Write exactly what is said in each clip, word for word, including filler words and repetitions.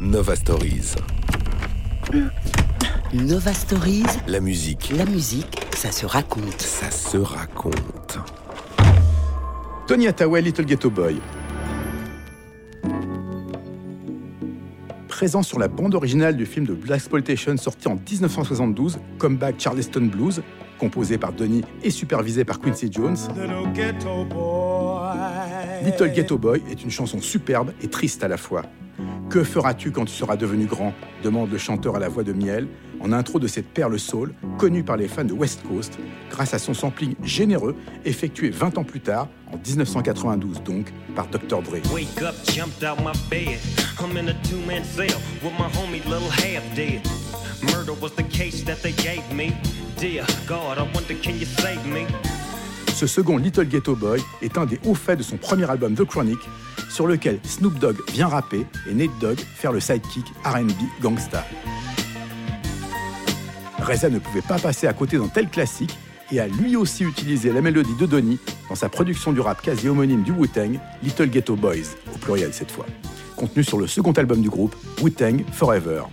Nova Stories. Nova Stories. La musique. La musique, ça se raconte. Ça se raconte. Donny Hathaway, Little Ghetto Boy. Présent sur la bande originale du film de Blaxploitation sorti en dix-neuf cent soixante-douze, Comeback Charleston Blues, composé par Donny et supervisé par Quincy Jones. Little Ghetto Boy. Little Ghetto Boy est une chanson superbe et triste à la fois. Que feras-tu quand tu seras devenu grand ? Demande le chanteur à la voix de miel, en intro de cette perle soul, connue par les fans de West Coast, grâce à son sampling généreux, effectué vingt ans plus tard, en dix-neuf cent quatre-vingt-douze donc, par docteur Dre. Wake up, jumped out my bed. I'm in a two-man cell with my homie little half dead. Murder was the case that they gave me. Dear God, I wonder can you save me? Ce second Little Ghetto Boy est un des hauts faits de son premier album The Chronic, sur lequel Snoop Dogg vient rapper et Nate Dogg faire le sidekick R and B gangsta. Reza ne pouvait pas passer à côté d'un tel classique et a lui aussi utilisé la mélodie de Donny dans sa production du rap quasi homonyme du Wu-Tang, Little Ghetto Boys, au pluriel cette fois, contenu sur le second album du groupe, Wu-Tang Forever.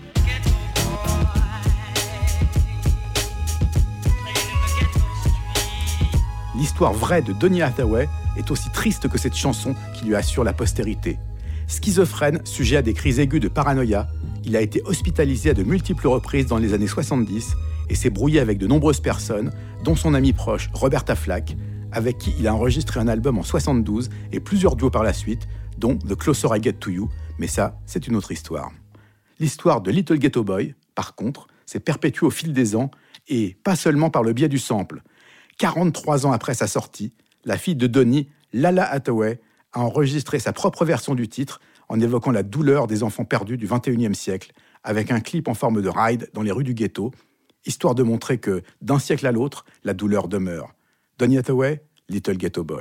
L'histoire vraie de Donny Hathaway est aussi triste que cette chanson qui lui assure la postérité. Schizophrène, sujet à des crises aiguës de paranoïa, il a été hospitalisé à de multiples reprises dans les années soixante-dix et s'est brouillé avec de nombreuses personnes, dont son ami proche Roberta Flack, avec qui il a enregistré un album en soixante-douze et plusieurs duos par la suite, dont The Closer I Get to You, mais ça, c'est une autre histoire. L'histoire de Little Ghetto Boy, par contre, s'est perpétuée au fil des ans et pas seulement par le biais du sample. quarante-trois ans après sa sortie, la fille de Donny, Lala Hathaway, a enregistré sa propre version du titre en évoquant la douleur des enfants perdus du vingt et unième siècle, avec un clip en forme de ride dans les rues du ghetto, histoire de montrer que, d'un siècle à l'autre, la douleur demeure. Donny Hathaway, Little Ghetto Boy.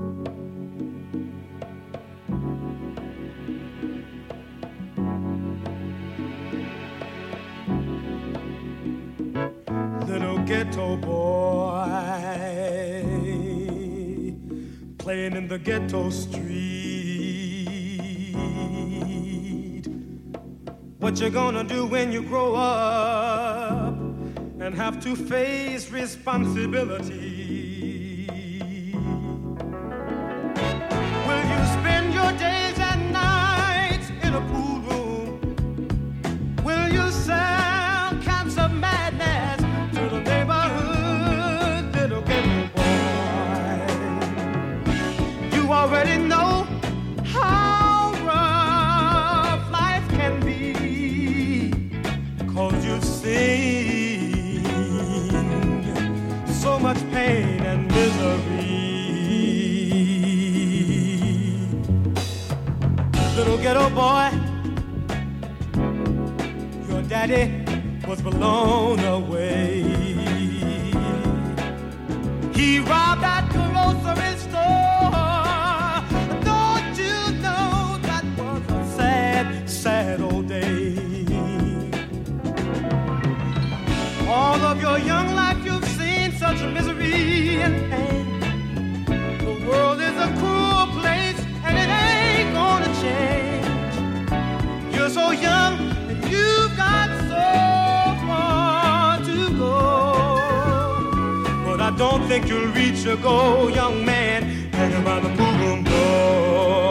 Little ghetto boy, playing in the ghetto street. What you gonna do when you grow up and have to face responsibility? Will you spend your days and nights in a pool room? Will you sell cans of madness to the neighborhood little ghetto boy? You already know how rough life can be, 'cause you've seen so much pain and misery. Little ghetto boy, your daddy was blown away. He robbed that grocery store. Don't you know that was a sad, sad old day? All of your young life you've seen such misery and pain. The world is a cruel place and it ain't gonna change. You're so young and you've got so far to go, but I don't think you'll reach your goal, young man, hanging by the pool door.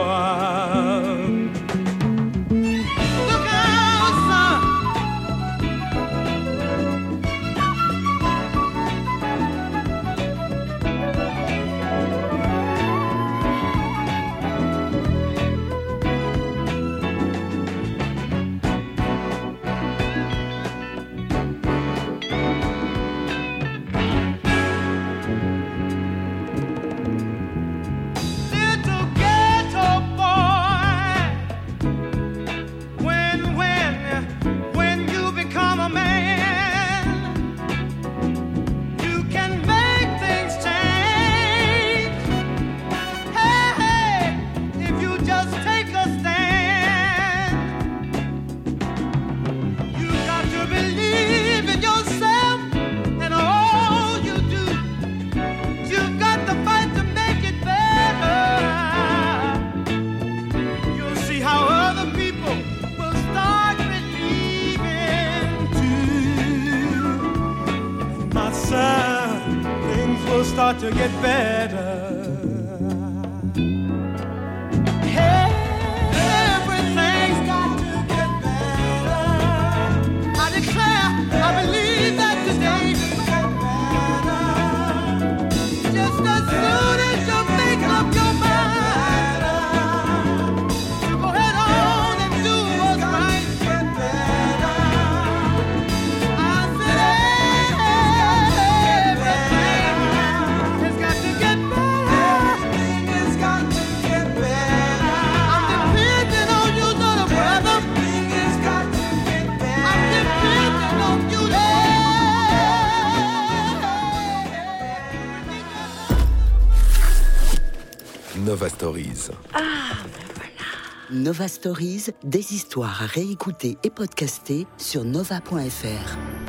Look out, son. Little ghetto start to get better. Hey, everything's got to get better. I declare, I believe that today get better. Just as soon as you make up your mind to go ahead on and do what's right, get better. I said everything has got to get better. Everything has got to get better. I'm depending on you, little brother. Everything has got to get better. I'm depending on you, Nova Stories. Nova Stories, des histoires à réécouter et podcaster sur nova point f r.